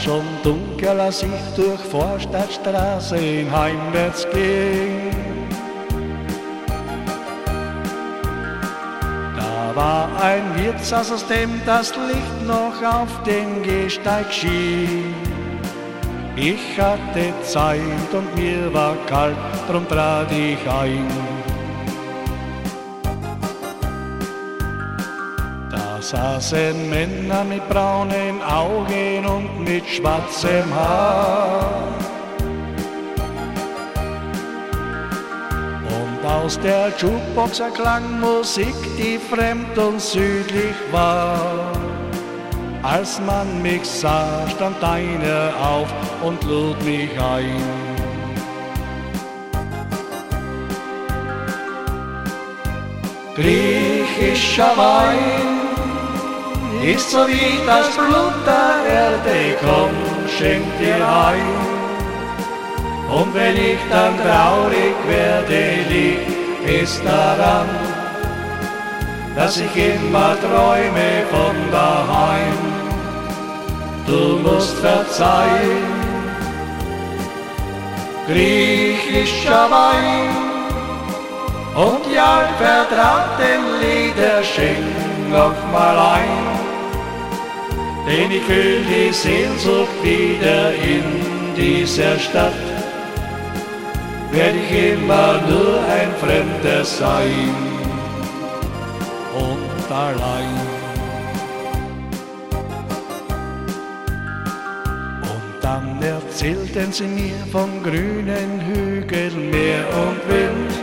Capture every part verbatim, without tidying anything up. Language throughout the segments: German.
schon dunkel, als ich durch Vorstadtstraßen heimwärts ging. Da war ein Wirtshaus, aus dem das Licht noch auf den Gehsteig schien. Ich hatte Zeit und mir war kalt, drum trat ich ein. Da saßen Männer mit braunen Augen und mit schwarzem Haar. Und aus der Jukebox erklang Musik, die fremd und südlich war. Als man mich sah, stand einer auf und lud mich ein. Griechischer Wein ist so wie das Blut der Erde, komm, schenk dir ein. Und wenn ich dann traurig werde, liegt es daran, dass ich immer träume von daheim. Du musst verzeihen, griechischer Wein und die altvertrauten Lieder schenk noch mal ein, denn ich fühl die Sehnsucht wieder in dieser Stadt, werd ich immer nur ein Fremder sein und allein. Dann erzählten sie mir von grünen Hügeln, Meer und Wind,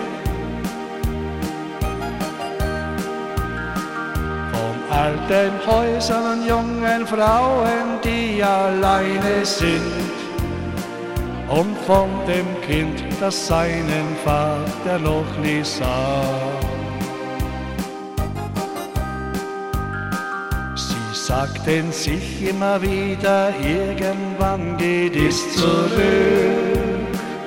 von alten Häusern und jungen Frauen, die alleine sind, und von dem Kind, das seinen Vater noch nie sah. Sagten sich immer wieder, irgendwann geht es zurück.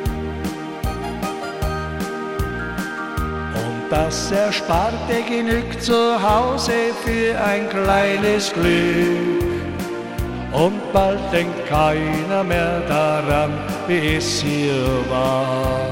Und das Ersparte genügt zu Hause für ein kleines Glück. Und bald denkt keiner mehr daran, wie es hier war.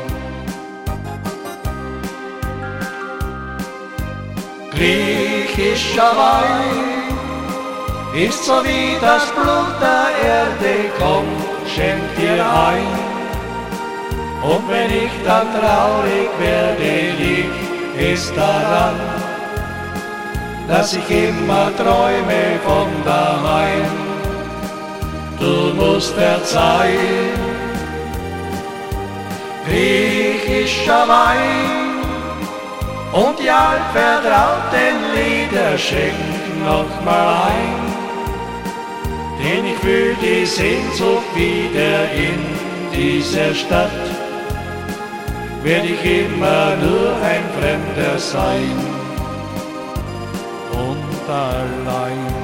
Griechischer Wein ist so wie das Blut der Erde, komm, schenk dir ein. Und wenn ich dann traurig werde, liegt es daran, dass ich immer träume von daheim. Du musst verzeihen, griechischer Wein und die altvertrauten Lieder schenk noch mal ein. Denn ich fühl die Sehnsucht wieder in dieser Stadt, werd ich immer nur ein Fremder sein und allein.